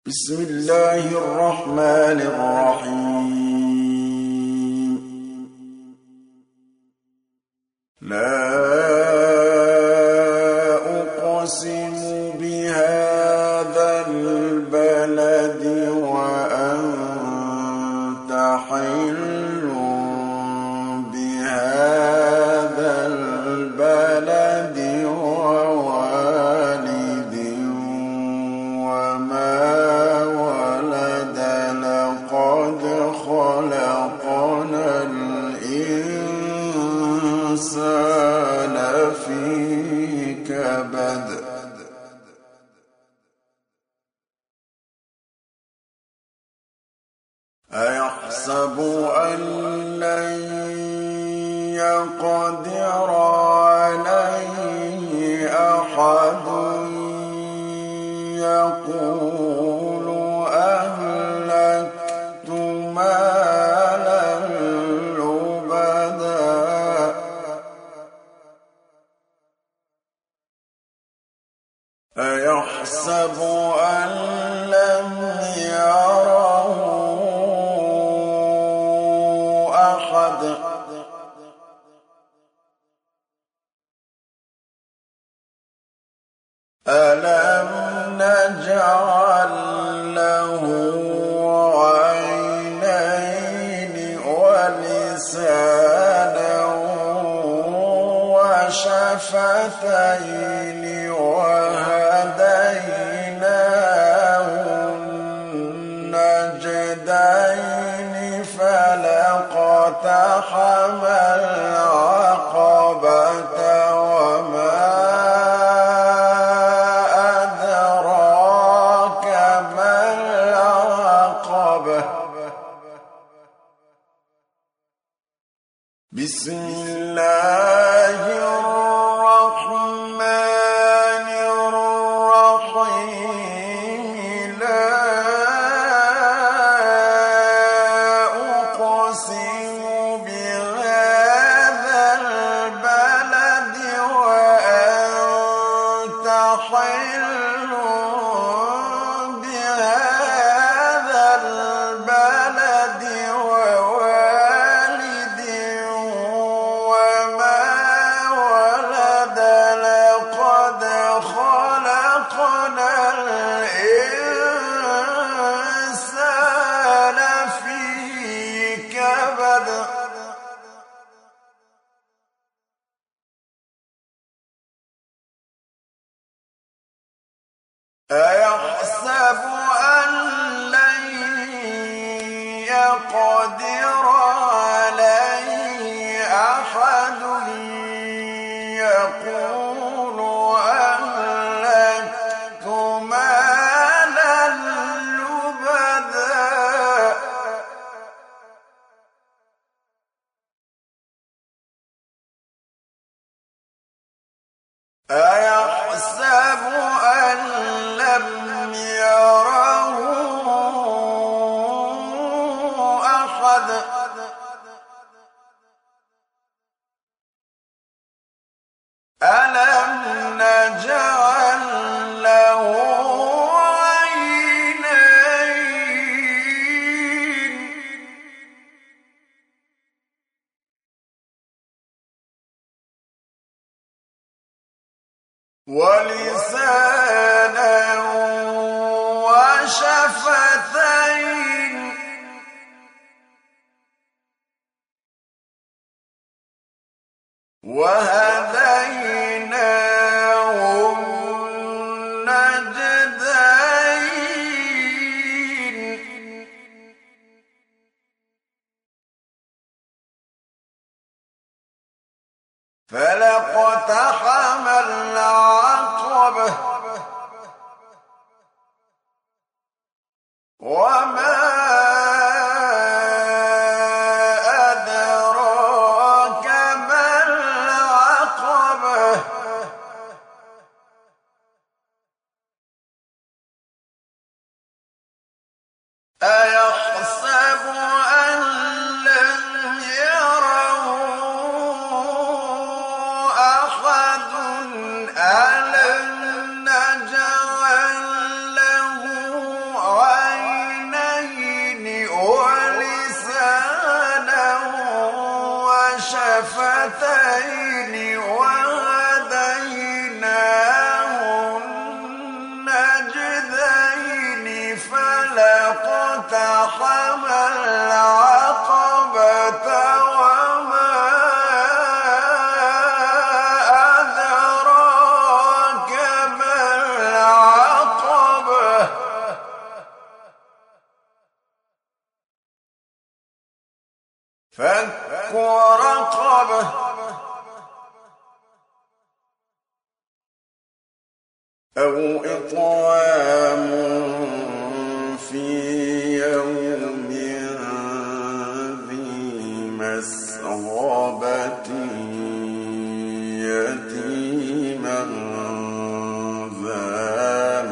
بسم الله الرحمن الرحيم. لا أقسم بهذا البلد وأنت حل بهذا البلد ووالد وما ولد لقد خلقنا الإنسان في كبد أيحسب أن لن يقدر عليه أحد يقول أهلكت مالا لبدا أيحسب أن لم يره أحد ألم نجعل له عينين ولسانا وشفتين وهديناه النجدين فلاقتحم العقبة وما أدراك ما العقبة بسم الله الرحمن الرحيم لا أقسم بهذا البلد وأنت حل بهذا البلد ووالد وما ولد لقد خلقنا الإنسان في كبد أيحسب أن لن يقدر عليه أحد يقول أهلكت مالا لبدا أيحسب أن لم يره أحد ألم نجعل له عينين ولسانا وشفتين وهديناه النجدين فلاقتحم العقبة وما أدراك ما العقبة أيحسب أن لم يره أحد ألم نجعل له النعمتين وهديناه النجدين فلاقتحم العقبة وما أدراك ما العقبة فك رقبة أو إطعام في يوم ذي مسغبة يتيما ذا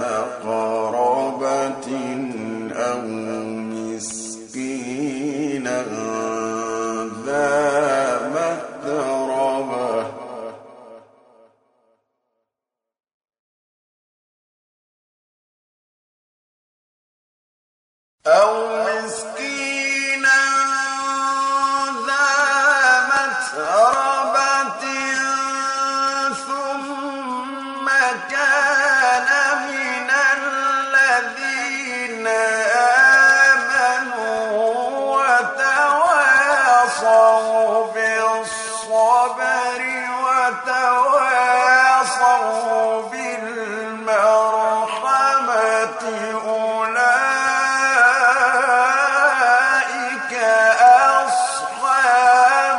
مقربة أو مسكينا ذا متربة أو مسكينا ذا متربة ثم كان من الذين آمنوا وتواصوا بالصبر وتواصوا بالمرحمة أولئك أصحاب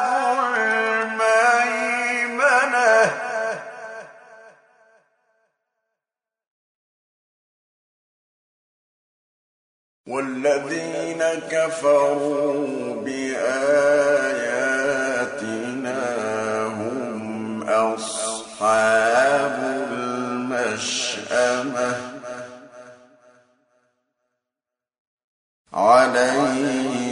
الميمنة والذين كفروا بآياتنا هم أصحاب المشأمة عليهم